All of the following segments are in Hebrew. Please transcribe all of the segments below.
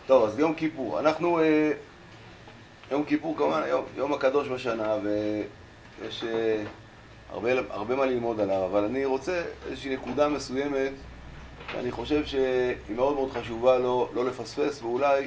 טוב, אז יום כיפור. אנחנו, יום כיפור כמובן, יום הקדוש בשנה, ויש הרבה מה ללמוד עליו, אבל אני רוצה איזושהי נקודה מסוימת, שאני חושב שהיא מאוד מאוד חשובה לא לפספס,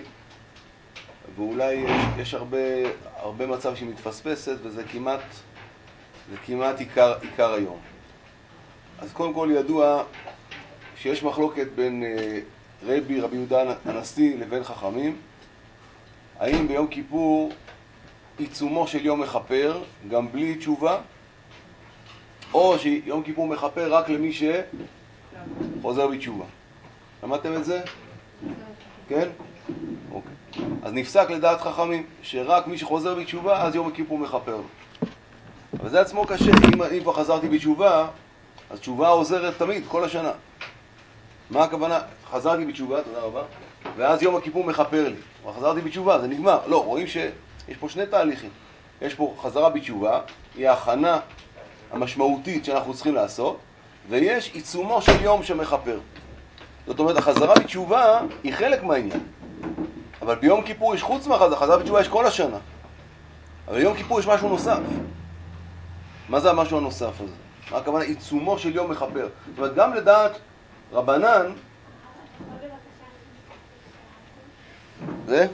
ואולי יש הרבה מצב שהיא מתפספסת, וזה כמעט עיקר היום. אז קודם כל ידוע שיש מחלוקת בין רבי יהודה הנשיא לבין חכמים, האם ביום כיפור עיצומו של יום מכפר גם בלי תשובה, או שיום כיפור מכפר רק למי שחוזר בתשובה. למדתם את זה? כן? אוקיי. אז נפסק לדעת חכמים שרק מי שחוזר בתשובה אז יום כיפור מכפר לו. אבל זה עצמו קשה, אם כבר חזרתי בתשובה, אז תשובה עוזרת תמיד, כל השנה. מה הכוונה? חזרתי בתשובה, תודה רבה, ואז יום הכיפור מכפר לי. אבל חזרתי בתשובה, זה נגמר. לא, רואים שיש פה שני תהליכים. יש פה חזרה בתשובה, היא ההכנה המשמעותית שאנחנו צריכים לעשות, ויש עיצומו של יום שמכפר. זאת אומרת, החזרה בתשובה היא חלק מהעניין. אבל ביום כיפור יש חוץ מהחזרה בתשובה, יש כל השנה. אבל ביום כיפור יש משהו נוסף. מה זה המשהו הנוסף הזה? מה הכוונה? עיצומו של יום מכפר. זאת אומרת, גם לדעת רבנן, זה?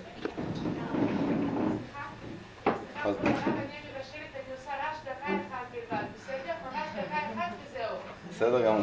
בסדר גמור.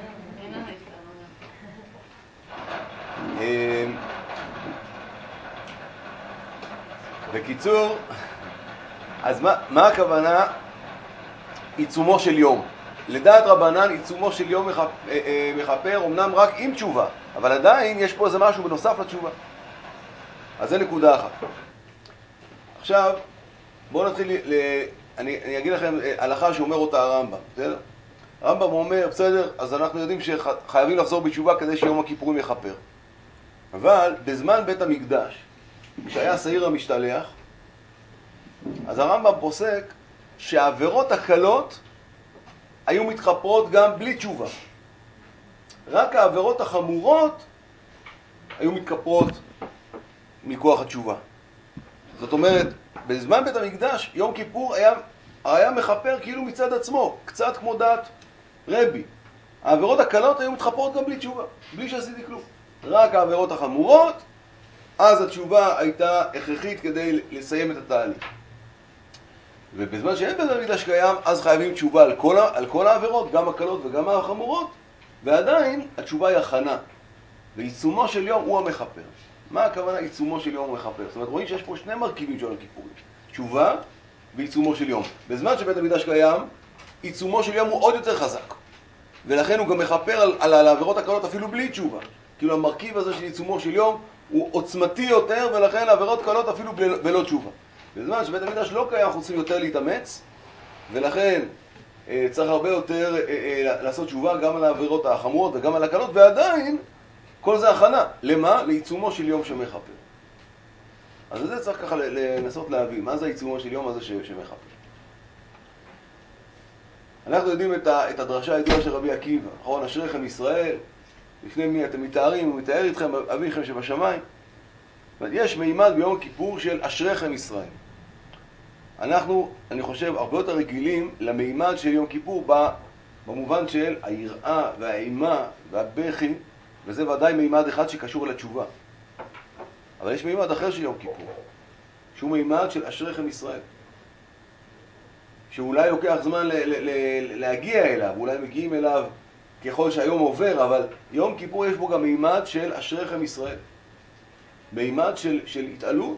בקיצור, אז מה הכוונה עיצומו של יום? לדעת רבנן עיצומו של יום מכפר, אמנם רק עם תשובה, אבל עדיין יש פה איזה משהו בנוסף לתשובה. אז זה נקודה אחת. עכשיו, בואו נתחיל, אני אגיד לכם הלכה שאומר אותה הרמב"ם, בסדר? הרמב"ם אומר, בסדר, אז אנחנו יודעים שחייבים לחזור בתשובה כדי שיום הכיפורים יכפר. אבל בזמן בית המקדש, כשהיה שעיר המשתלח, אז הרמב"ם פוסק שהעבירות הקלות היו מתחפרות גם בלי תשובה. רק העבירות החמורות היו מתכפרות מכוח התשובה. זאת אומרת, בזמן בית המקדש, יום כיפור היה מכפר כאילו מצד עצמו, קצת כמו דעת רבי. העבירות הקלות היו מתחפרות גם בלי תשובה, בלי שעשיתי כלום. רק העבירות החמורות, אז התשובה הייתה הכרחית כדי לסיים את התהליך. ובזמן שאין בית המקדש קיים, אז חייבים תשובה על כל העבירות, גם הקלות וגם החמורות, ועדיין התשובה היא הכנה. ועיצומו של יום הוא המכפר. מה הכוונה עיצומו של יום הוא מכפר? זאת אומרת, רואים שיש פה שני מרכיבים של הכיפורים. תשובה ועיצומו של יום. בזמן שבית המקדש קיים, עיצומו של יום הוא עוד יותר חזק. ולכן הוא גם מכפר על העבירות הקלות אפילו בלי תשובה. כאילו המרכיב הזה של עיצומו של יום הוא עוצמתי יותר, ולכן העבירות קלות אפילו בלא תשובה. בזמן שבית המקדש לא קיים, אנחנו צריכים יותר להתאמץ, ולכן צריך הרבה יותר לעשות תשובה גם על העבירות החמורות וגם על הקלות, ועדיין כל זה הכנה. למה? לעיצומו של יום שמכפר. אז זה צריך ככה לנסות להבין. מה זה עיצומו של יום הזה שמכפר? אנחנו יודעים את הדרשה הידועה של רבי עקיבא, נכון? אשריכם ישראל, לפני מי אתם מתארים, הוא מתאר איתכם אביכם שבשמיים. יש מימד ביום הכיפור של אשריכם ישראל. אני חושב, הרבה יותר רגילים למימד של יום כיפור במובן של היראה והאימה והבכי, וזה ודאי מימד אחד שקשור לתשובה. אבל יש מימד אחר של יום כיפור, שהוא מימד של אשריכם ישראל. שאולי לוקח זמן להגיע אליו, אולי מגיעים אליו ככל שהיום עובר, אבל יום כיפור יש בו גם מימד של אשריכם ישראל. מימד של התעלות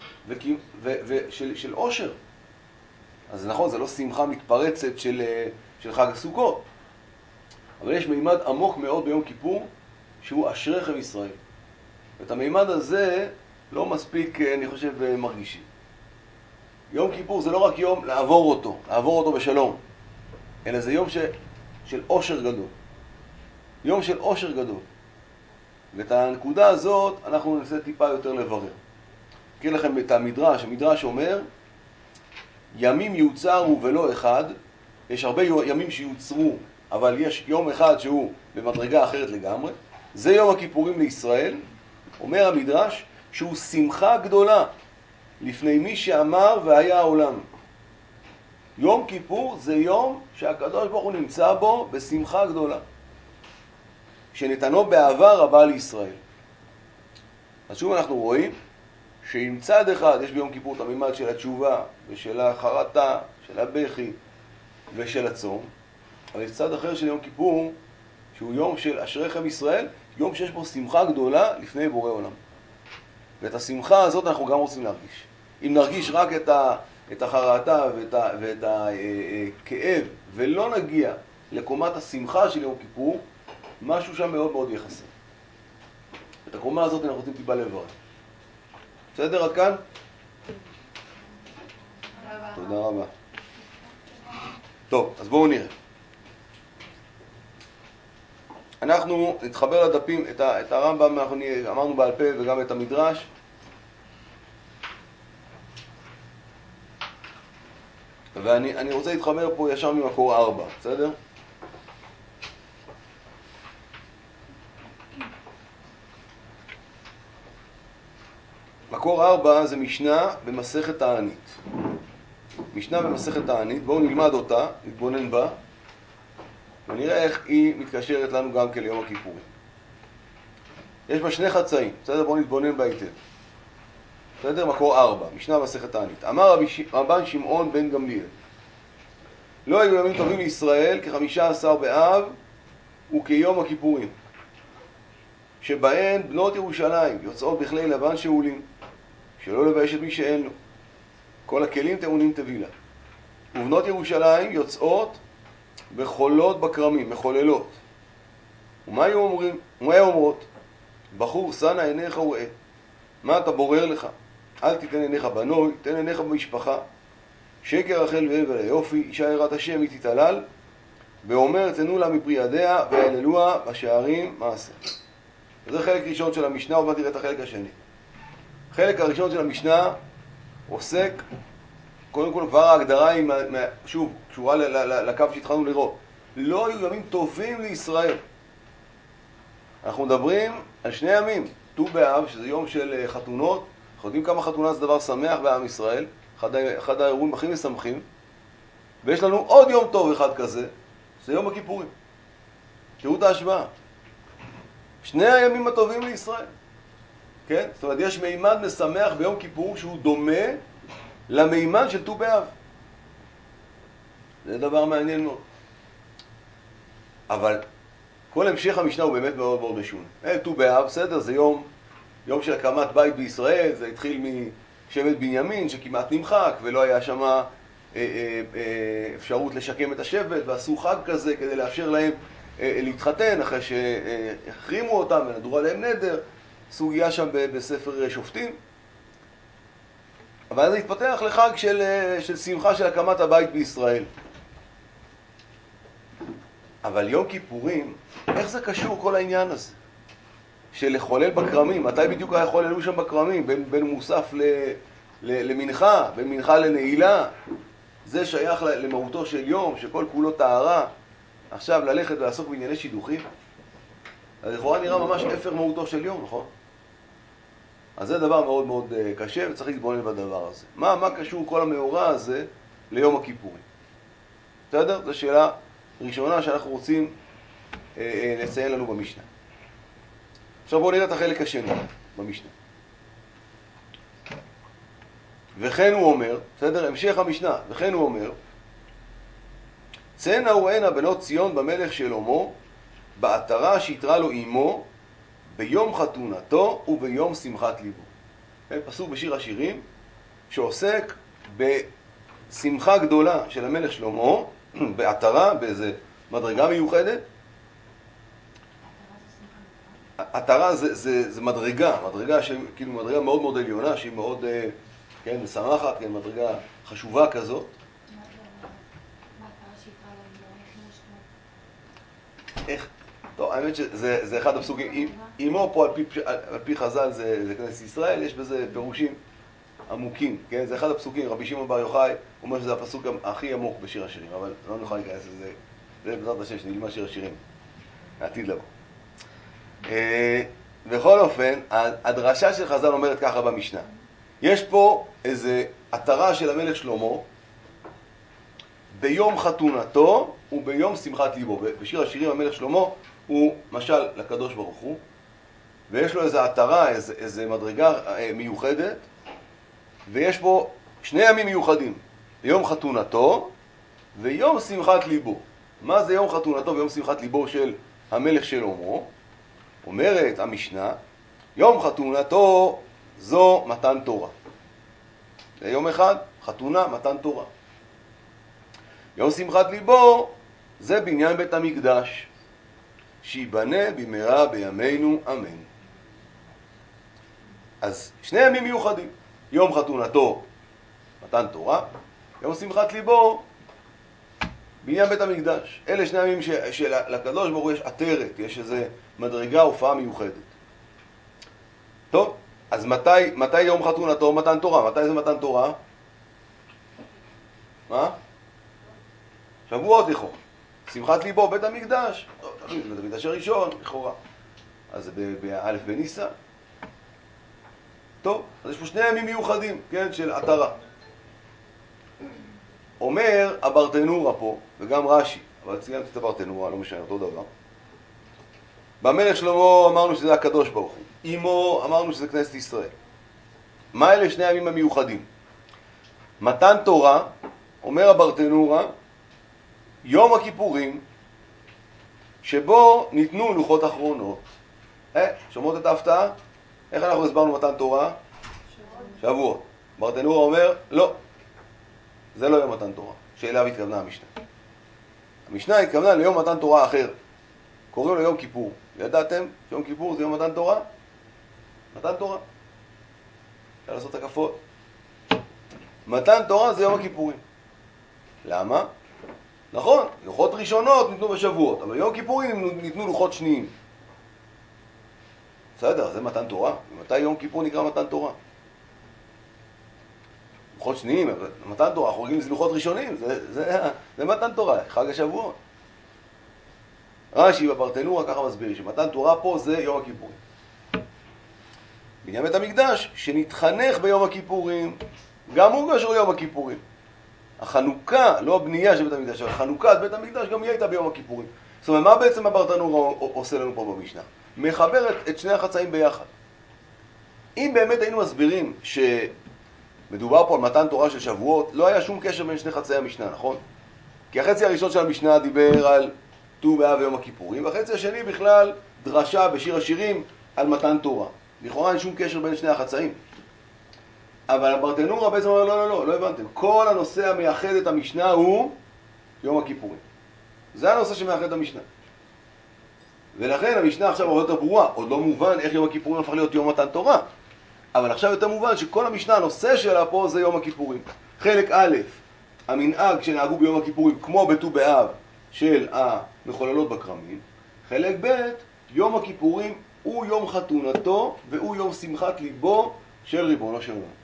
ושל עושר. אז נכון, זה לא שמחה מתפרצת של חג הסוכות. אבל יש מימד עמוק מאוד ביום כיפור, שהוא אשריכם ישראל. ואת המימד הזה לא מספיק, אני חושב, מרגישים. יום כיפור זה לא רק יום לעבור אותו בשלום, אלא זה יום של עושר גדול. יום של עושר גדול. ואת הנקודה הזאת אנחנו ננסה טיפה יותר לברר. אקריא לכם את המדרש. המדרש אומר, ימים יוצרו ולא אחד. יש הרבה ימים שיוצרו, אבל יש יום אחד שהוא במדרגה אחרת לגמרי. זה יום הכיפורים לישראל. אומר המדרש, שהוא שמחה גדולה לפני מי שאמר והיה העולם. יום כיפור זה יום שהקדוש ברוך הוא נמצא בו בשמחה גדולה, שנתנו באהבה רבה לישראל. אז שוב אנחנו רואים שעם צד אחד יש ביום כיפור את הממד של התשובה ושל החרטה, של הבכי ושל הצום, אבל יש צד אחר של יום כיפור שהוא יום של אשריכם ישראל, יום שיש בו שמחה גדולה לפני בורא עולם. ואת השמחה הזאת אנחנו גם רוצים להרגיש. אם נרגיש רק את החרטה ואת הכאב ולא נגיע לקומת השמחה של יום כיפור, משהו שם מאוד מאוד יחסר. את הקומה הזאת אנחנו רוצים טיפה לברר. בסדר עד כאן? תודה רבה. טוב, אז בואו נראה. אנחנו נתחבר לדפים, את הרמב"ם אנחנו אמרנו בעל פה וגם את המדרש. ואני רוצה להתחבר פה ישר ממקור 4, בסדר? מקור 4 זה משנה במסכת תענית. משנה במסכת תענית, בואו נלמד אותה, נתבונן בה, ונראה איך היא מתקשרת לנו גם כן ליום הכיפורים. יש בה שני חצאים, בסדר? בואו נתבונן בה היטב. בסדר? מקור 4, משנה במסכת תענית. אמר רבן שמעון בן גמליאל, לא היו ימים טובים לישראל כ15 באב וכיום הכיפורים, שבהן בנות ירושלים יוצאות בכלי לבן שאולים, שלא לבייש את מי שאין לו. כל הכלים טעונים תבילה. ובנות ירושלים יוצאות וחולות בכרמים, מחוללות. ומה היו אומרות? בחור, שנה עיניך וראה. מה אתה בורר לך? אל תיתן עיניך בנוי, תן עיניך במשפחה. שקר החל והבל היופי, אישה יראת השם היא תתעלל, ואומר תנו לה מפרי ידיה והעללוה בשערים מעשה. זה חלק ראשון של המשנה, ובא תראה את החלק השני. החלק הראשון של המשנה עוסק, קודם כל כבר ההגדרה היא, שוב, קשורה לקו שהתחלנו לראות. לא היו ימים טובים לישראל. אנחנו מדברים על שני ימים, ט"ו באב, שזה יום של חתונות. אנחנו יודעים כמה חתונה זה דבר שמח בעם ישראל, אחד האירועים הכי משמחים. ויש לנו עוד יום טוב אחד כזה, זה יום הכיפורים. תראו את ההשוואה. שני הימים הטובים לישראל. כן? זאת אומרת, יש מימד משמח ביום כיפור שהוא דומה למימד של ט"ו באב. זה דבר מעניין מאוד. אבל כל המשך המשנה הוא באמת מאוד מאוד משונה. ט"ו באב, בסדר, זה יום של הקמת בית בישראל, זה התחיל משבט בנימין שכמעט נמחק ולא היה שם אפשרות לשקם את השבט, ועשו חג כזה כדי לאפשר להם להתחתן אחרי שהחרימו אותם ונדרו עליהם נדר, סוגיה שם בספר שופטים. אבל זה התפתח לחג של שמחה של הקמת הבית בישראל. אבל יום כיפורים, איך זה קשור כל העניין הזה? של לחולל בכרמים, מתי בדיוק היה חוללו שם בכרמים? בין מוסף למנחה, בין מנחה לנעילה. זה שייך למהותו של יום, שכל כולו טהרה. עכשיו ללכת ולעסוק בענייני שידוכים. אז לכאורה נראה ממש אפר מהותו של יום, נכון? אז זה דבר מאוד מאוד קשה, וצריך להתבונן בדבר הזה. מה קשור כל המאורע הזה ליום הכיפורים? בסדר? זו שאלה ראשונה שאנחנו רוצים לציין לנו במשנה. עכשיו בואו נראה את החלק השני במשנה. וכן הוא אומר, בסדר? המשך המשנה, וכן הוא אומר, צאנה וראנה בנות ציון במלך שלמה, בעטרה שיתרה לו אמו, ביום חתונתו וביום שמחת ליבו. פסוק בשיר השירים, שעוסק בשמחה גדולה של המלך שלמה, בעטרה, באיזה מדרגה מיוחדת. עטרה זה מדרגה כאילו מדרגה מאוד מאוד עליונה, שהיא מאוד, כן, משמחת, כן, מדרגה חשובה כזאת. איך? טוב, האמת שזה אחד הפסוקים. אמו פה על פי חז"ל זה כנסת ישראל, יש בזה פירושים עמוקים, כן? זה אחד הפסוקים, רבי שמעון בר יוחאי אומר שזה הפסוק הכי עמוק בשיר השירים, אבל לא נוכל להיכנס לזה, זה בעזרת השם שנלמד שיר השירים, העתיד לבוא. בכל אופן, הדרשה של חז"ל אומרת ככה במשנה. יש פה איזה עטרה של המלך שלמה ביום חתונתו וביום שמחת ליבו. בשיר השירים המלך שלמה הוא משל לקדוש ברוך הוא, ויש לו איזה עטרה, איזה מדרגה מיוחדת, ויש פה שני ימים מיוחדים, יום חתונתו ויום שמחת ליבו. מה זה יום חתונתו ויום שמחת ליבו של המלך שלמה? אומרת המשנה, יום חתונתו זו מתן תורה. זה יום אחד, חתונה, מתן תורה. יום שמחת ליבו זה בניין בית המקדש, שיבנה במהרה בימינו אמן. אז שני ימים מיוחדים, יום חתונתו מתן תורה, יום שמחת ליבו בניין בית המקדש. אלה שני ימים שלקדוש ברוך הוא יש עטרת, יש איזה מדרגה, הופעה מיוחדת. טוב, אז מתי יום חתונתו מתן תורה? מתי זה מתן תורה? מה? שבועות לכאורה. שמחת ליבו בית המקדש, בית המקדש הראשון לכאורה, אז זה באלף בניסן. טוב, אז יש פה שני ימים מיוחדים, כן, של עטרה. אומר הברטנורה פה, וגם רש"י, אבל ציינתי את הברטנורה, לא משנה, אותו דבר. במלך שלמה אמרנו שזה הקדוש ברוך הוא, אמו אמרנו שזה כנסת ישראל. מה אלה שני הימים המיוחדים? מתן תורה, אומר הברטנורה, יום הכיפורים, שבו ניתנו לוחות אחרונות. שומעות את ההפתעה? איך אנחנו הסברנו מתן תורה? שבועות. ברטנורה אומר, לא, זה לא יום מתן תורה, שאליו התכוונה המשנה. המשנה התכוונה ליום מתן תורה אחר, קוראים לו יום כיפור. ידעתם שיום כיפור זה יום מתן תורה? מתן תורה. אפשר לעשות הקפות. מתן תורה זה יום הכיפורים. למה? נכון, לוחות ראשונות ניתנו בשבועות, אבל יום כיפורים ניתנו לוחות שניים. בסדר, זה מתן תורה. ומתי יום כיפור נקרא מתן תורה? לוחות שניים, אבל מתן תורה, אנחנו רואים זה לוחות ראשונים, זה מתן תורה, חג השבועות. רש"י בברטנורה ככה מסביר שמתן תורה פה זה יום הכיפורים. בניין בית המקדש שנתחנך ביום הכיפורים, גם הוא קשור ליום הכיפורים. החנוכה, לא הבנייה של בית המקדש, החנוכת בית המקדש גם היא הייתה ביום הכיפורים. זאת אומרת, מה בעצם הברטנורה עושה לנו פה במשנה? מחברת את שני החצאים ביחד. אם באמת היינו מסבירים שמדובר פה על מתן תורה של שבועות, לא היה שום קשר בין שני חצאי המשנה, נכון? כי החצי הראשון של המשנה דיבר על ט"ו באב ויום הכיפורים, והחצי השני בכלל דרשה בשיר השירים על מתן תורה. לכאורה אין שום קשר בין שני החצאים. אבל הברטנורה בעצם אומר, לא הבנתם. כל הנושא המייחד את המשנה הוא יום הכיפורים. זה הנושא שמייחד את המשנה. ולכן המשנה עכשיו הרבה יותר ברורה. עוד לא מובן איך יום הכיפורים הפך להיות יום מתן תורה. אבל עכשיו יותר מובן שכל המשנה, הנושא שלה פה זה יום הכיפורים. חלק א', המנהג שנהגו ביום הכיפורים כמו בט"ו באב של המחוללות בכרמים. חלק ב', יום הכיפורים הוא יום חתונתו והוא יום שמחת ליבו של ריבונו של עולם.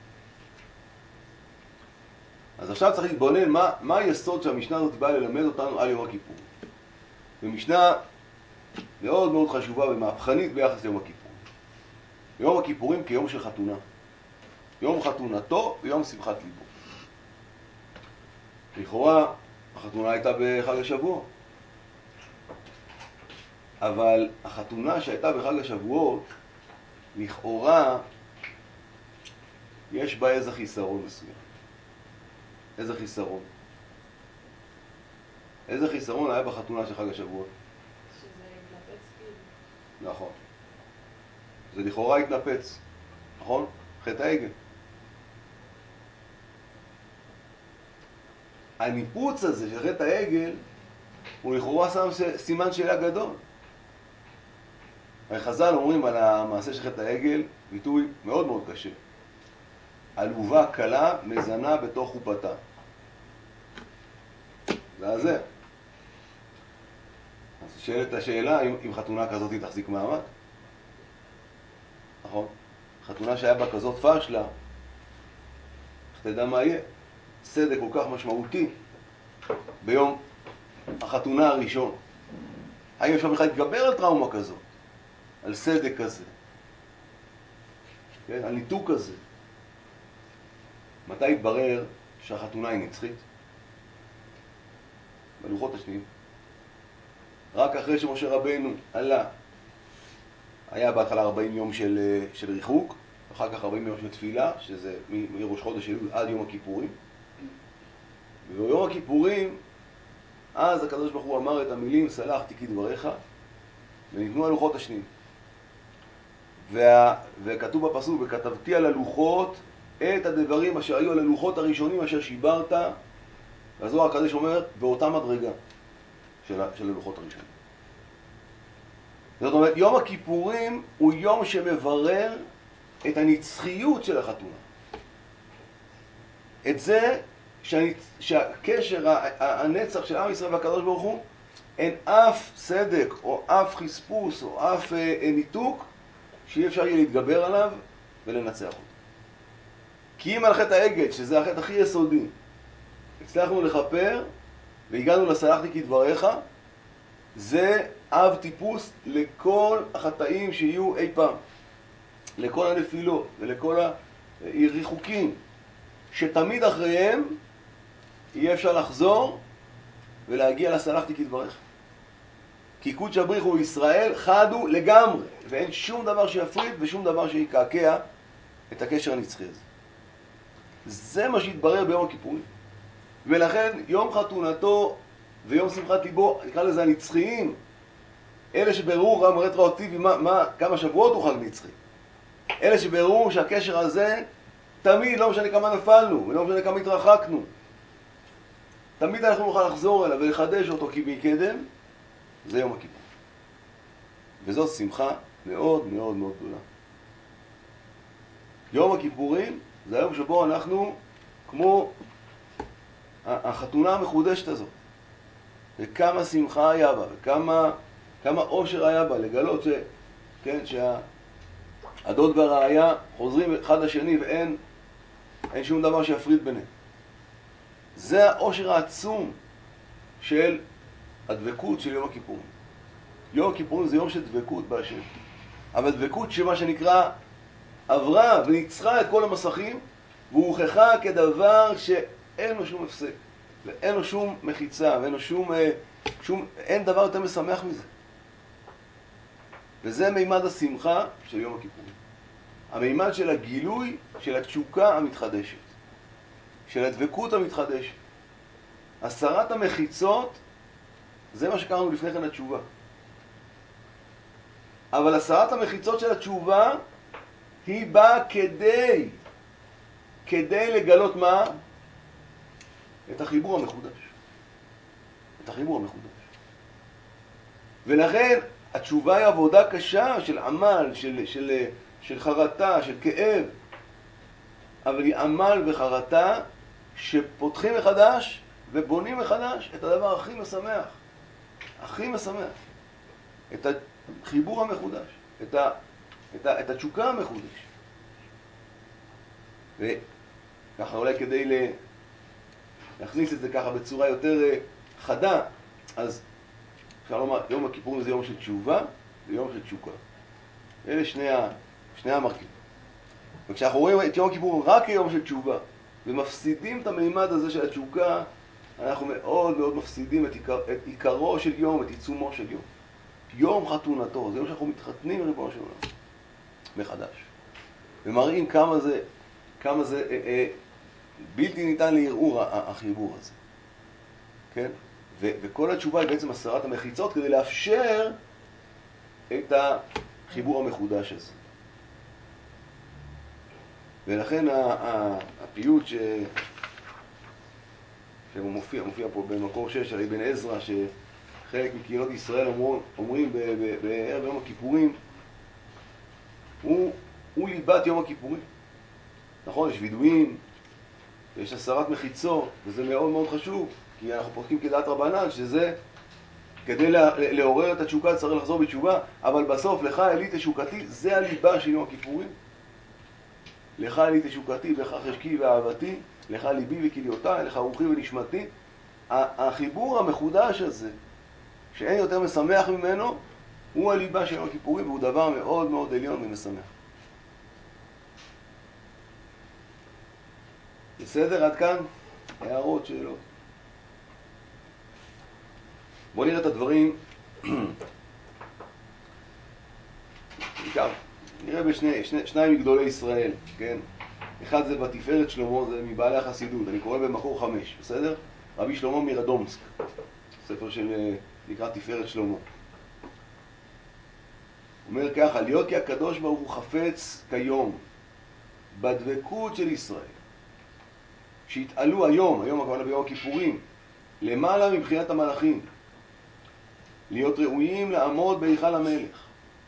אז עכשיו צריך להתבונן מה היסוד שהמשנה הזאת באה ללמד אותנו על יום הכיפור. ומשנה מאוד מאוד חשובה ומהפכנית ביחס ליום הכיפור. יום הכיפורים כיום של חתונה. יום חתונתו ויום שמחת ליבו. לכאורה החתונה הייתה בחג השבועות. אבל החתונה שהייתה בחג השבועות, לכאורה יש בה איזה חיסרון מסוים. איזה חיסרון? איזה חיסרון היה בחתונה של חג השבועות? שזה התנפץ כאילו. נכון. זה לכאורה התנפץ, נכון? חטא העגל. הניפוץ הזה של חטא העגל הוא לכאורה שם סימן שאלה גדול. חז"ל אומרים על המעשה של חטא העגל ביטוי מאוד מאוד קשה. עלובה קלה מזנה בתוך חופתה. זה. אז שאלת השאלה אם חתונה כזאת תחזיק מעמד. נכון? חתונה שהיה בה כזאת פשלה, איך תדע מה יהיה? סדק כל כך משמעותי ביום החתונה הראשון. האם אפשר בכלל להתגבר על טראומה כזאת? על סדק כזה? כן? הניתוק הזה. מתי התברר שהחתונה היא נצחית? בלוחות השניים. רק אחרי שמשה רבנו עלה, היה בהתחלה 40 יום של ריחוק, אחר כך 40 יום של תפילה, שזה מראש חודש אלול עד יום הכיפורים. וביום הכיפורים, אז הקדוש ברוך הוא אמר את המילים, סלחתי כדבריך, וניתנו הלוחות השניים. וכתוב בפסוק, וכתבתי על הלוחות את הדברים אשר היו על הלוחות הראשונים אשר שיברת, והזוהר הקדוש אומר, באותה מדרגה של הלוחות הראשונים. זאת אומרת, יום הכיפורים הוא יום שמברר את הנצחיות של החתונה. את זה שהקשר, הנצח של עם ישראל והקדוש ברוך הוא, אין אף סדק או אף חספוס או אף ניתוק שאי אפשר יהיה להתגבר עליו ולנצח אותו. כי אם על חטא העגל, שזה החטא הכי יסודי, הצלחנו לכפר והגענו לסלחתי כדבריך, זה אב טיפוס לכל החטאים שיהיו אי פעם, לכל הנפילות ולכל הריחוקים שתמיד אחריהם יהיה אפשר לחזור ולהגיע לסלחתי כדבריך. כי קודש הבריחו ישראל חדו לגמרי, ואין שום דבר שיפריד ושום דבר שיקעקע את הקשר הנצחי הזה. זה מה שהתברר ביום הכיפורים. ולכן יום חתונתו ויום שמחת ליבו, נקרא לזה הנצחיים, אלה שבררו גם רטרואקטיבי כמה שבועות הוא חג נצחי. אלה שבררו שהקשר הזה תמיד, לא משנה כמה נפלנו ולא משנה כמה התרחקנו, תמיד אנחנו נוכל לחזור אליו ולחדש אותו כי מקדם, זה יום הכיפור. וזאת שמחה מאוד מאוד מאוד גדולה. יום הכיפורים זה היום שבו אנחנו כמו החתונה המחודשת הזאת. וכמה שמחה היה בה, וכמה אושר היה בה, לגלות שהדוד והרעיה חוזרים אחד לשני ואין שום דבר שיפריד ביניהם. זה האושר העצום של הדבקות של יום הכיפורים. יום הכיפורים זה יום של דבקות בהשם. אבל דבקות שמה שנקרא עברה וניצחה את כל המסכים, והוכחה כדבר שאין לו שום הפסק, ואין לו שום מחיצה, ואין לו אין דבר יותר משמח מזה. וזה מימד השמחה של יום הכיפורים. המימד של הגילוי של התשוקה המתחדשת, של הדבקות המתחדשת. הסרת המחיצות, זה מה שקראנו לפני כן התשובה. אבל הסרת המחיצות של התשובה, היא באה כדי לגלות מה? את החיבור המחודש. את החיבור המחודש. ולכן התשובה היא עבודה קשה של עמל, של חרטה, של כאב. אבל היא עמל וחרטה שפותחים מחדש ובונים מחדש את הדבר הכי משמח. הכי משמח. את החיבור המחודש. את התשוקה המחודש. וככה אולי כדי להכניס את זה ככה בצורה יותר חדה, אז אפשר לומר, יום הכיפורים זה יום של תשובה ויום של תשוקה. אלה שני המרכיבים. וכשאנחנו רואים את יום הכיפורים רק כיום של תשובה, ומפסידים את המימד הזה של התשוקה, אנחנו מאוד מאוד מפסידים את עיקרו של יום, את עיצומו של יום. יום חתונתו, זה יום שאנחנו מתחתנים ריבונו של עולם, מחדש. ומראים כמה זה בלתי ניתן לערעור החיבור הזה. כן? וכל התשובה היא בעצם הסרת המחיצות כדי לאפשר את החיבור המחודש הזה. ולכן הפיוט שמופיע פה במקור 6 על אבן עזרא, שחלק מקהילות ישראל אומרים בערב יום הכיפורים, הוא ליבת יום הכיפורים. נכון, יש וידויים, יש הסרת מחיצות, וזה מאוד מאוד חשוב, כי אנחנו פותחים כדעת רבנן, שזה כדי לעורר את התשוקה צריך לחזור בתשובה, אבל בסוף לך אלי תשוקתי, זה הליבה של יום הכיפורים. לך אלי תשוקתי, בך חשקי ואהבתי, לך ליבי וכליותיי, לך רוחי ונשמתי. החיבור המחודש הזה, שאין יותר משמח ממנו, הוא הליבה של יום הכיפורים, והוא דבר מאוד מאוד עליון ומשמח. בסדר? עד כאן? הערות, שאלות. בואו נראה את הדברים. נראה בשניים מגדולי ישראל, כן? אחד זה בתפארת שלמה, זה מבעלי החסידות, אני קורא במקור 5, בסדר? רבי שלמה מרדומסק, ספר של נקרא תפארת שלמה. אומר ככה, להיות כי הקדוש ברוך הוא חפץ כיום בדבקות של ישראל, שהתעלו היום הכוונה ביום הכיפורים, למעלה מבחינת המלאכים, להיות ראויים לעמוד בהיכל המלך.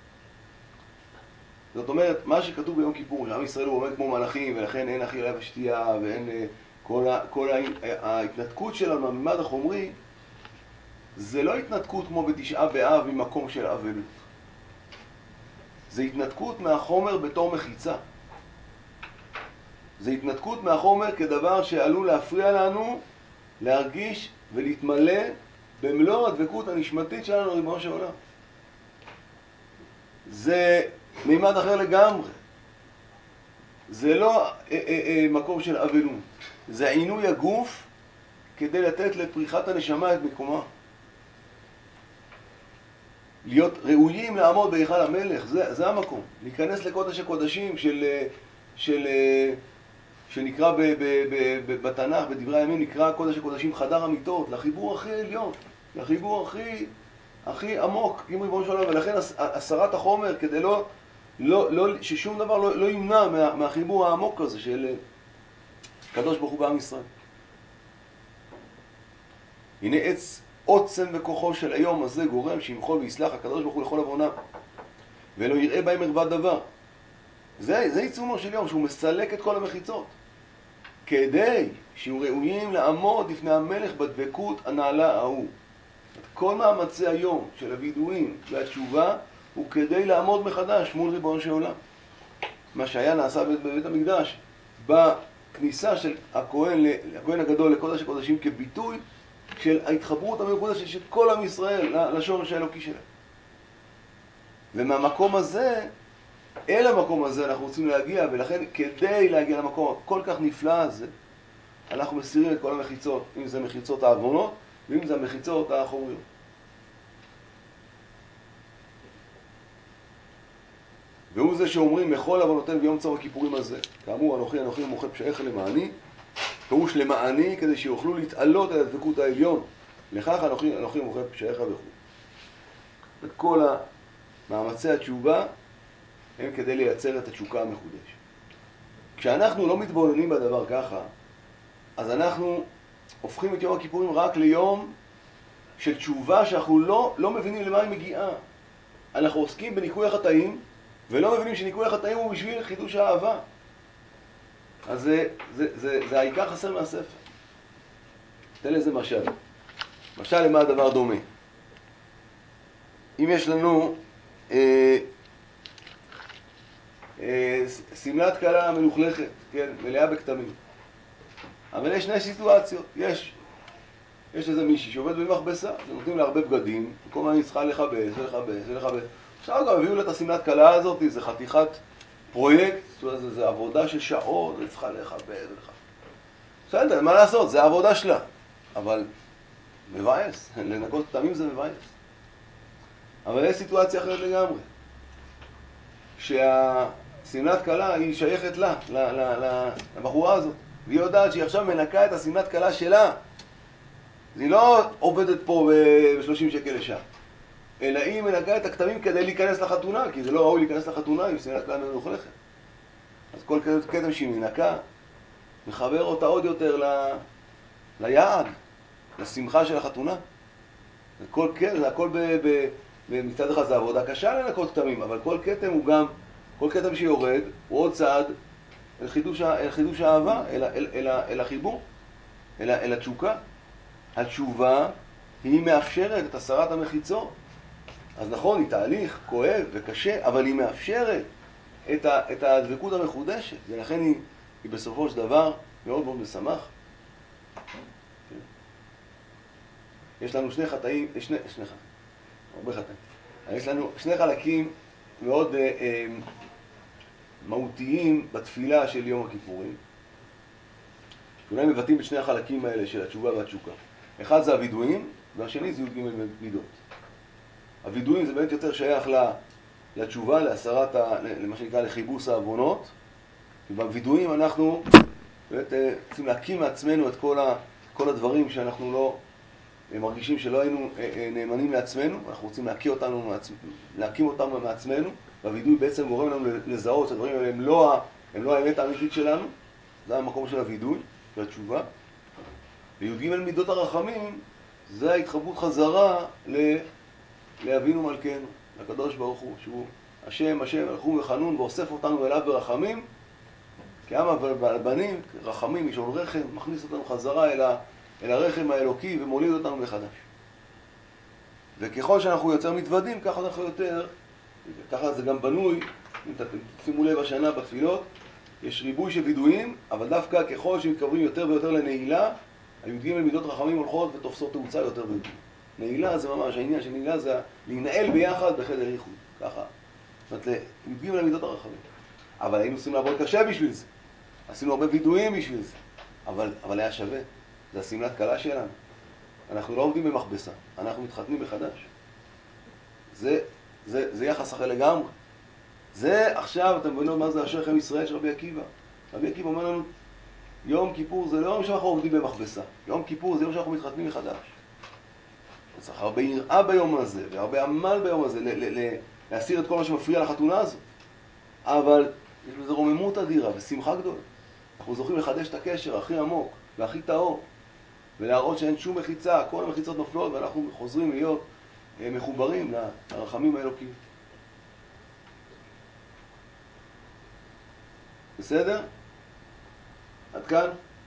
זאת אומרת, מה שכתוב ביום כיפור, שעם ישראל הוא עומד כמו מלאכים, ולכן אין אכילה ושתייה, ואין כל ההתנתקות שלנו מהממד החומרי, זה לא התנתקות כמו בתשעה באב ממקום של אבלות. זה התנתקות מהחומר בתור מחיצה. זה התנתקות מהחומר כדבר שעלול להפריע לנו להרגיש ולהתמלא במלוא הדבקות הנשמתית שלנו ריבונו של עולם. זה מימד אחר לגמרי. זה לא מקום של אבלות. זה עינוי הגוף כדי לתת לפריחת הנשמה את מקומה. להיות ראויים לעמוד בהיכל המלך, זה המקום. להיכנס לקודש הקודשים שנקרא בתנ"ך, בדברי הימים, נקרא קודש הקודשים חדר המיטות, לחיבור הכי עליון, לחיבור הכי עמוק עם ריבונו של עולם, ולכן הסרת החומר כדי ששום דבר לא ימנע מהחיבור העמוק הזה של קדוש ברוך הוא בעם ישראל. הנה עץ עוצם וכוחו של היום הזה גורם שימחול ויסלח הקדוש ברוך הוא לכל עוונם ולא יראה בהם ערוות דבר. זה עיצומו של יום, שהוא מסלק את כל המחיצות כדי שיהיו ראויים לעמוד לפני המלך בדבקות הנעלה ההוא. כל מאמצי היום של הווידויים והתשובה הוא כדי לעמוד מחדש מול ריבונו של עולם. מה שהיה נעשה בבית המקדש בכניסה של הכהן הגדול לקודש הקודשים כביטוי של ההתחברות המקודשת של כל עם ישראל לשורש האלוקי שלהם. ומהמקום הזה, אל המקום הזה אנחנו רוצים להגיע, ולכן כדי להגיע למקום כל כך נפלא הזה, אנחנו מסירים את כל המחיצות, אם זה מחיצות העוונות, ואם זה המחיצות החומריות. והוא זה שאומרים מכל עוונותינו ביום צום הכיפורים הזה. כאמור, אנוכי מוחה פשעיך למעני, פירוש למעני כדי שיוכלו להתעלות על הדבקות העליון. לכך אנוכי מוחה פשעיך וכו'. וכל מאמצי התשובה הם כדי לייצר את התשוקה המחודשת. כשאנחנו לא מתבוננים בדבר ככה, אז אנחנו הופכים את יום הכיפורים רק ליום של תשובה שאנחנו לא מבינים למה היא מגיעה. אנחנו עוסקים בניקוי החטאים, ולא מבינים שניקוי החטאים הוא בשביל חידוש האהבה. אז זה העיקר חסר מהספר. תן לזה משל. משל למה הדבר דומה. אם יש לנו סמלת כלה מלוכלכת, כן, מלאה בכתמים. אבל יש שני סיטואציות. יש איזה מישהי שעובד במכבסה, שנותנים לה הרבה בגדים, וכל מה היא צריכה לכבס ולכבס. עכשיו גם הביאו לה את הסמלת כלה הזאת, זה חתיכת פרויקט, זה עבודה של שעות, היא צריכה לכבס ולכבס. בסדר, מה לעשות? זה העבודה שלה. אבל מבאס, לנקות כתמים זה מבאס. אבל יש סיטואציה אחרת לגמרי. שהסמלת כלה היא שייכת לה, לבחורה הזאת. והיא יודעת שהיא עכשיו מנקה את הסמלת כלה שלה. היא לא עובדת פה ב-30 שקל לשעה. אלא היא מנקה את הכתמים כדי להיכנס לחתונה, כי זה לא ראוי להיכנס לחתונה עם סמלת כלה מלוכלכת. אז כל כתם שהיא מנקה, מחבר אותה עוד יותר ליעד, לשמחה של החתונה. כל מצד אחד זה עבודה קשה לנקות כתמים, אבל כל כתם שיורד הוא עוד צעד אל חידוש האהבה, אל החיבור, אל התשוקה. התשובה היא מאפשרת את הסרת המחיצות. אז נכון, היא תהליך כואב וקשה, אבל היא מאפשרת את הדבקות המחודשת, ולכן היא בסופו של דבר מאוד מאוד משמח. יש לנו הרבה חטאים. יש לנו שני חלקים מאוד מהותיים בתפילה של יום הכיפורים. שאולי מבטאים את שני החלקים האלה של התשובה והתשוקה. אחד זה הווידויים, והשני זה י"ג מידות. הווידויים זה באמת יותר שייך לתשובה, למה שנקרא לכיבוס העוונות. ובווידויים אנחנו באמת צריכים להקים מעצמנו את כל הדברים שאנחנו לא מרגישים שלא היינו נאמנים לעצמנו, אנחנו רוצים להקים אותם מעצמנו, והווידוי בעצם גורם לנו לזהות שהדברים האלה הם לא האמת האמיתית שלנו, זה המקום של הווידוי, של התשובה. וי"ג מידות הרחמים זה ההתחברות חזרה לאבינו מלכנו, לקדוש ברוך הוא, שהוא השם מלכו וחנון ואוסף אותנו אליו ברחמים, כעם הבנים, רחמים, משעול רחם, מכניס אותנו חזרה אל הרחם האלוקי ומוליד אותנו מחדש. וככל שאנחנו יותר מתוודים, ככה אנחנו יותר, ככה זה גם בנוי, אם תשימו לב השנה בתפילות, יש ריבוי של וידויים, אבל דווקא ככל שמתקרבים יותר ויותר לנעילה, הי"ג מידות רחמים הולכות ותופסות תאוצה יותר ויותר. נעילה זה ממש, העניין של נעילה זה להינעל ביחד בחדר ייחוד, ככה. זאת אומרת, י"ג מידות הרחמים. אבל היינו עושים לעבוד קשה בשביל זה. עשינו הרבה וידויים בשביל זה. אבל היה שווה. זה הסמלת קלה שלנו. אנחנו לא עובדים במכבסה, אנחנו מתחתנים מחדש. זה יחס אחר לגמרי. זה עכשיו, אתם מבינים מה זה השכם ישראל של רבי עקיבא. רבי עקיבא אומר לנו, יום כיפור זה לא יום שאנחנו עובדים במכבסה. יום כיפור זה יום שאנחנו מתחתנים מחדש. צריך הרבה יראה ביום הזה, והרבה עמל ביום הזה, להסיר את כל מה שמפריע לחתונה הזאת. אבל יש בזה רוממות אדירה ושמחה גדולה. אנחנו זוכים לחדש את הקשר הכי עמוק והכי טהור, ולהראות שאין שום מחיצה, כל המחיצות נופלות, ואנחנו חוזרים להיות מחוברים לרחמים האלוקיים. בסדר? עד כאן?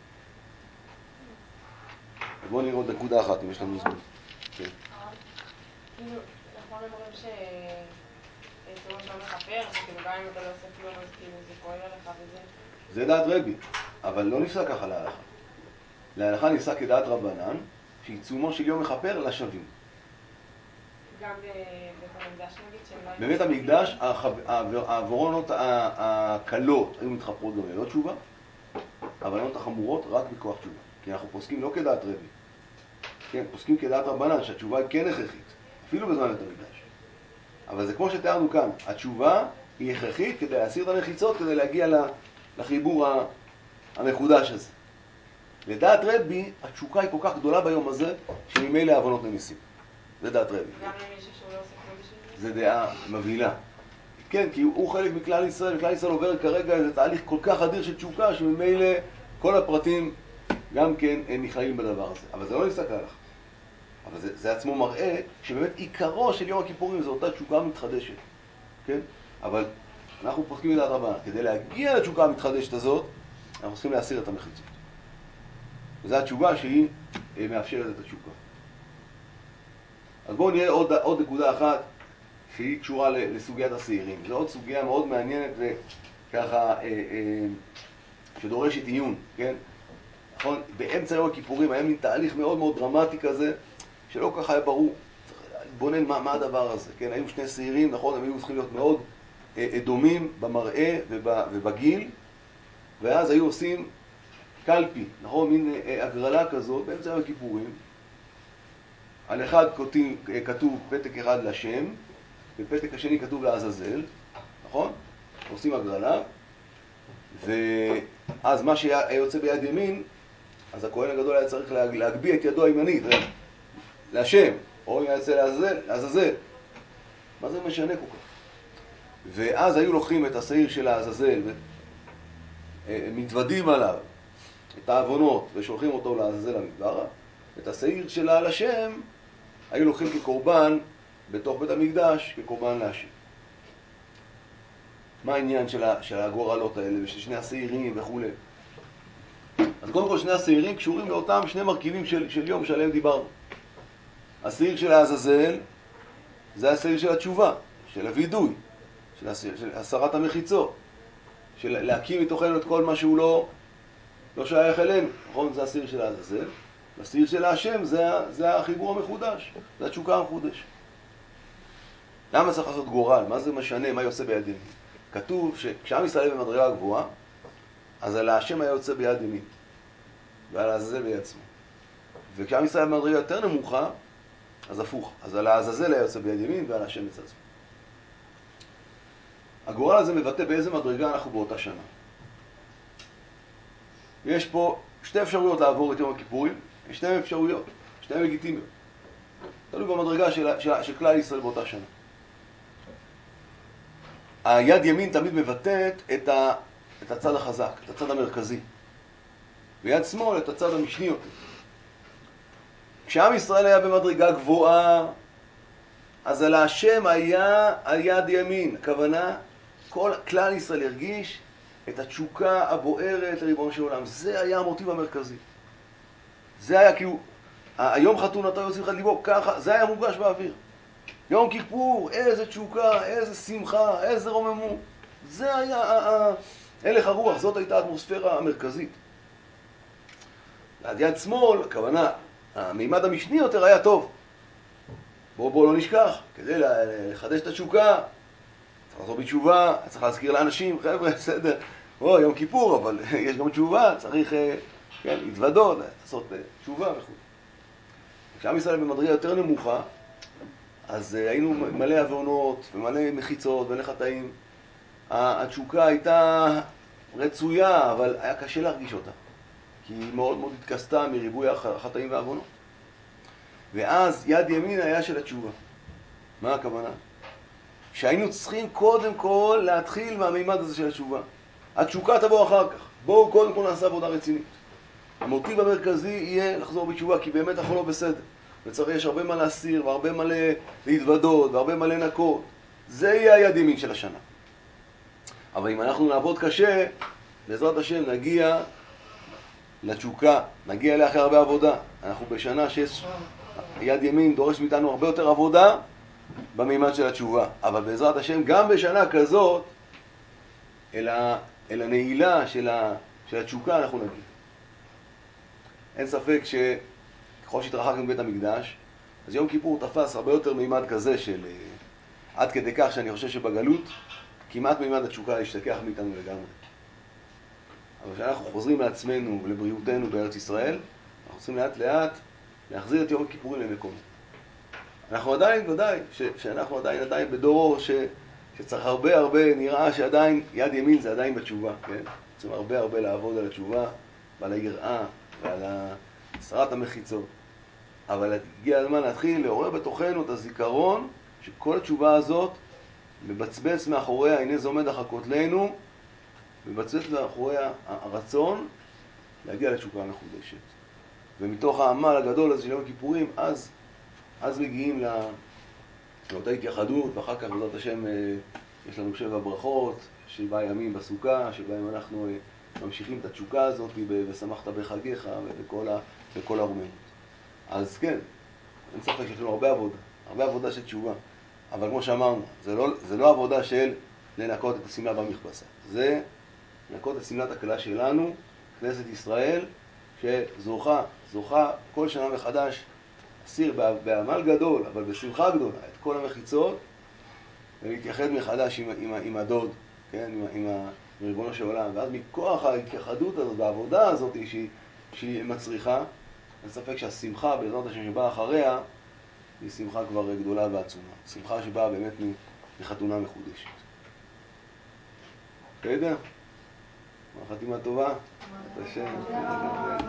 בואו נראה עוד נקודה אחת, אם יש לנו זמן. כן. כאילו, נכון אומרים שעצמו שלא מחפר, שכאילו גם אם אתה לא עושה כלום, אז כאילו זה כואב עליך וזה. זה דעת רבי, אבל לא נפסק ככה להלכה. להלכה נפסק כדעת רבנן, שעיצומו של יום מחפר לשווים. גם בבית המקדש נגיד? בבית המקדש העוונות הקלות היו מתחפרות גם ללא תשובה, העוונות החמורות רק בכוח תשובה. כי אנחנו פוסקים לא כדעת רבי, כן, פוסקים כדעת רבנן, שהתשובה היא כן הכרחית, אפילו בזמן בית המקדש. אבל זה כמו שתיארנו כאן, התשובה היא הכרחית כדי להסיר את המחיצות, כדי להגיע לחיבור המחודש הזה. לדעת רבי, התשוקה היא כל כך גדולה ביום הזה, שממילא העוונות נמסים. זה דעת רבי. גם למישהו שהוא לא עושה כלום בשביל זה דעה מבהילה. כן, כי הוא חלק מכלל ישראל, וכלל ישראל עובר כרגע איזה תהליך כל כך אדיר של תשוקה, שממילא כל הפרטים גם כן נכללים בדבר הזה. אבל זה לא נפסק להלכה. אבל זה עצמו מראה שבאמת עיקרו של יום הכיפורים זה אותה תשוקה מתחדשת. כן? אבל אנחנו פוסקים לדעת רבנן. כדי להגיע לתשוקה המתחדשת הזאת, אנחנו צריכים להסיר את המחיצות. וזו התשובה שהיא מאפשרת את התשוקה. אז בואו נראה עוד נקודה אחת שהיא קשורה לסוגיית השעירים. זו עוד סוגיה מאוד מעניינת וככה שדורשת עיון, כן? נכון? באמצע יום הכיפורים היה מין תהליך מאוד מאוד דרמטי כזה, שלא כל כך היה ברור. צריך להתבונן מה הדבר הזה, כן? היו שני שעירים, נכון? הם היו צריכים להיות מאוד דומים במראה ובגיל, ואז היו עושים קלפי, נכון? מין הגרלה כזאת באמצע יום הכיפורים. על אחד כתוב פתק אחד לשם, בפתק השני כתוב לעזאזל, נכון? עושים הגרלה, ואז מה שהיה יוצא ביד ימין, אז הכהן הגדול היה צריך להגביה את ידו הימנית, לשם, או אם היה יוצא לעזאזל. מה זה משנה כל כך? ואז היו לוקחים את השעיר של העזאזל, מתוודים עליו את העוונות, ושולחים אותו לעזאזל המדברה, את השעיר שלה לשם, היו לוקחים כקורבן בתוך בית המקדש, כקורבן להשם. מה העניין של הגורלות האלה ושל שני השעירים וכו'? אז קודם כל שני השעירים קשורים לאותם שני מרכיבים של יום שעליהם דיברנו. השעיר של העזאזל זה השעיר של התשובה, של הווידוי, של הסרת המחיצות, של להקים מתוכנו את כל מה שהוא לא שייך אלינו, נכון? זה השעיר של העזאזל. השעיר של השם זה החיבור המחודש, זה התשוקה המחודשת. למה צריך לעשות גורל? מה זה משנה? מה יוצא ביד ימין? כתוב שכשעם ישראל במדרגה גבוהה, אז על השם היה יוצא ביד ימין. ועל העזאזל ביד שמאל. וכשעם ישראל במדרגה יותר נמוכה, אז הפוך. אז על העזאזל היה יוצא ביד ימין ועל השם בצד שמאל. הגורל הזה מבטא באיזה מדרגה אנחנו באותה שנה. יש פה שתי אפשרויות לעבור את יום הכיפורים, יש שתי אפשרויות, שתי לגיטימיות. תלוי במדרגה של כלל ישראל באותה שנה. היד ימין תמיד מבטאת את הצד החזק, את הצד המרכזי. ויד שמאל את הצד המשני יותר. כשעם ישראל היה במדרגה גבוהה, אז על השם היה על יד ימין. הכוונה, כל כלל ישראל הרגיש את התשוקה הבוערת לריבונו של עולם. זה היה המוטיב המרכזי. זה היה כאילו, היום חתונתו יוצאים חד ליבו, ככה, זה היה מורגש באוויר. יום כיפור, איזה תשוקה, איזה שמחה, איזה רוממות. זה היה הלך הרוח, זאת הייתה האטמוספירה המרכזית. ליד יד שמאל, הכוונה, המימד המשני יותר היה טוב. בואו לא נשכח, כדי לחדש את התשוקה, צריך לעשות בתשובה, צריך להזכיר לאנשים, חבר'ה, בסדר, יום כיפור, אבל יש גם תשובה, צריך להתוודות, לעשות תשובה וכו'. כשעם ישראל במדרגה יותר נמוכה, אז היינו מלא עוונות ומלא מחיצות ומלא חטאים. התשוקה הייתה רצויה, אבל היה קשה להרגיש אותה, כי היא מאוד מאוד התכסתה מריבוי החטאים והעוונות. ואז יד ימין היה של התשובה. מה הכוונה? שהיינו צריכים קודם כל להתחיל מהמימד הזה של התשובה. התשוקה תבוא אחר כך. בואו קודם כל נעשה עבודה רצינית. המוטיב המרכזי יהיה לחזור בתשובה, כי באמת אנחנו לא בסדר. וצריך, יש הרבה מה להסיר, והרבה מה להתוודות, והרבה מה לנקות. זה יהיה היד ימין של השנה. אבל אם אנחנו נעבוד קשה, בעזרת השם נגיע לתשוקה, נגיע אליה אחרי הרבה עבודה. אנחנו בשנה שיד ימין דורש מאיתנו הרבה יותר עבודה במימד של התשובה. אבל בעזרת השם, גם בשנה כזאת, אל הנעילה של התשוקה אנחנו נגיע. אין ספק שככל שהתרחקנו מבית המקדש, אז יום כיפור תפס הרבה יותר מימד כזה של עד כדי כך שאני חושב שבגלות כמעט מימד התשוקה להשתכח מאיתנו לגמרי. אבל כשאנחנו חוזרים לעצמנו ולבריאותנו בארץ ישראל, אנחנו צריכים לאט לאט להחזיר את יום הכיפורים למקומו. אנחנו עדיין, ודאי, שאנחנו עדיין בדור שצריך הרבה, נראה שעדיין יד ימין זה עדיין בתשובה, כן? צריכים הרבה לעבוד על התשובה ועל היראה ועל הסרת המחיצות. אבל הגיע הזמן להתחיל לעורר בתוכנו את הזיכרון שכל התשובה הזאת מבצבץ מאחוריה, הנה זה עומד לחכות לנו, מבצבץ מאחוריה הרצון להגיע לתשוקה המחודשת. ומתוך העמל הגדול הזה של יום הכיפורים, אז מגיעים לאותה התייחדות, ואחר כך בעזרת השם יש לנו 7 ברכות, 7 ימים בסוכה, שבהם אנחנו ממשיכים את התשוקה הזאת ושמחת בחגיך ובכל הרוממות. אז כן, אין ספק שיש לנו הרבה עבודה של תשובה. אבל כמו שאמרנו, זה לא עבודה של לנקות את הסמלה במכבסה. זה לנקות את סמלת הכלה שלנו, כנסת ישראל, שזוכה כל שנה מחדש, אסיר בעמל גדול, אבל בשמחה גדולה, את כל המחיצות, ולהתייחד מחדש עם הדוד, כן? עם ריבונו של עולם. ואז מכוח ההתייחדות הזאת, העבודה הזאת שהיא מצריכה, אין ספק שהשמחה בעזרת השם שבאה אחריה, היא שמחה כבר גדולה ועצומה. שמחה שבאה באמת מחתונה מחודשת. בסדר? חתימה טובה?